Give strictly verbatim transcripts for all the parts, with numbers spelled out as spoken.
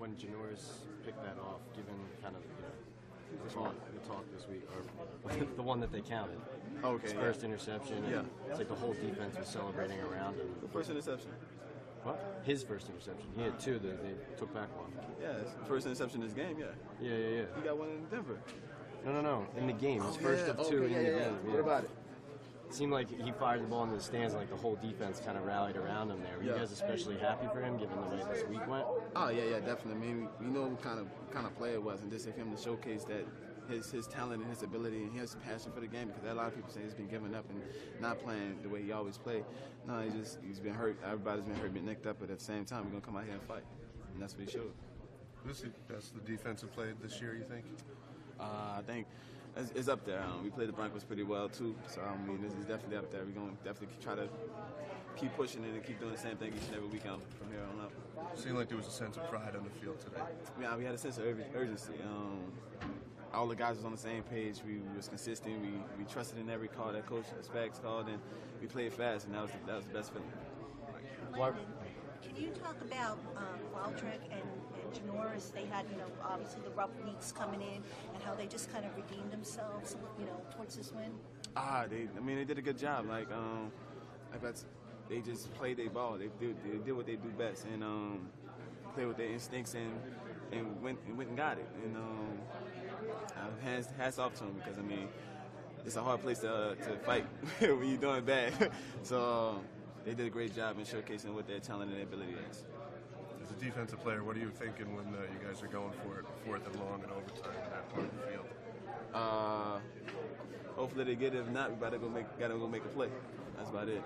when Janoris picked that off, given kind of, you know, the talk, the talk this week, or the one that they counted. Okay. His yeah. first interception. And Yeah. It's like the whole defense was celebrating around him. The first interception. What? His first interception. He had two that they took back one. Yeah, it's the first interception in this game. Yeah. Yeah, yeah, yeah. He got one in Denver. No, no, no. In the game, his Oh, first yeah. of two Okay, in yeah, the yeah, game. yeah. Yeah. What about it? It seemed like he fired the ball into the stands, and like the whole defense kind of rallied around him there. Were Yeah. you guys especially happy for him, given the way this week went? Oh yeah, yeah, definitely. I mean, we know what kind of kind of player it was, and just for him to showcase that his his talent and his ability and his passion for the game, because a lot of people say he's been giving up and not playing the way he always played. No, he just he's been hurt. Everybody's been hurt, been nicked up, but at the same time, we're gonna come out here and fight, and that's what he showed. This is that's the defensive play this year, you think? Uh, I think it's, it's up there. Um, we played the Broncos pretty well too, so I mean, this is definitely up there. We're gonna definitely try to keep pushing it and keep doing the same thing each and every weekend from here on up. It seemed like there was a sense of pride on the field today. Yeah, we had a sense of ur- urgency. Um, all the guys was on the same page. We, we was consistent. We we trusted in every call that Coach Spags called, and we played fast, and that was the, that was the best feeling. Landon, can you talk about um, Waldrick and, and Janoris? They had, you know, obviously the rough weeks coming in, and how they just kind of redeemed themselves, you know, towards this win. Ah, they. I mean, they did a good job. Like, um, like that's, they just played their ball. They did, they did what they do best, and um, played with their instincts, and and went and went and got it. And um, uh, hats, hats off to them, because I mean, it's a hard place to uh, to fight when you're doing bad. so um, they did a great job in showcasing what their talent and their ability is. As a defensive player, what are you thinking when uh, you guys are going for it, fourth and long and overtime in that part of the field? Uh, hopefully they get it. If not, we gotta go make gotta go make a play. That's about it.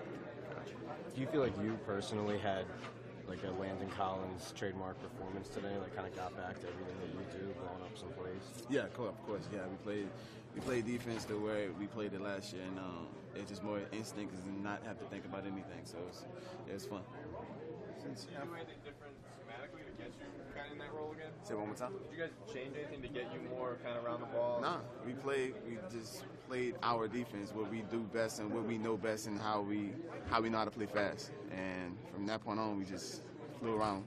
Do you feel like you personally had like a Landon Collins trademark performance today, like kind of got back to everything that you do, blowing up some plays? Yeah, of course, of course. Yeah, we played we played defense the way we played it last year, and um, it's just more instinct and not have to think about anything. So it's it was fun. Did you do anything different schematically to get you kind of in that role again? Say it one more time. Did you guys change anything to get you more kind of around the ball? Nah, we played. We just played our defense, what we do best and what we know best, and how we how we know how to play fast. And from that point on, we just flew around.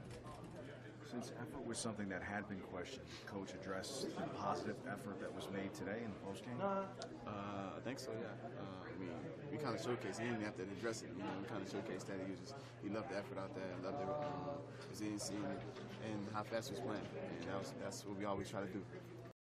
Since effort was something that had been questioned, Coach addressed the positive effort that was made today in the postgame? Uh, I think so, yeah. Uh, I mean, we kind of showcased. He didn't even have to address it. You know, we kind of showcased that he was just he loved the effort out there, loved the um, resiliency and, and how fast he was playing. And that was, that's what we always try to do.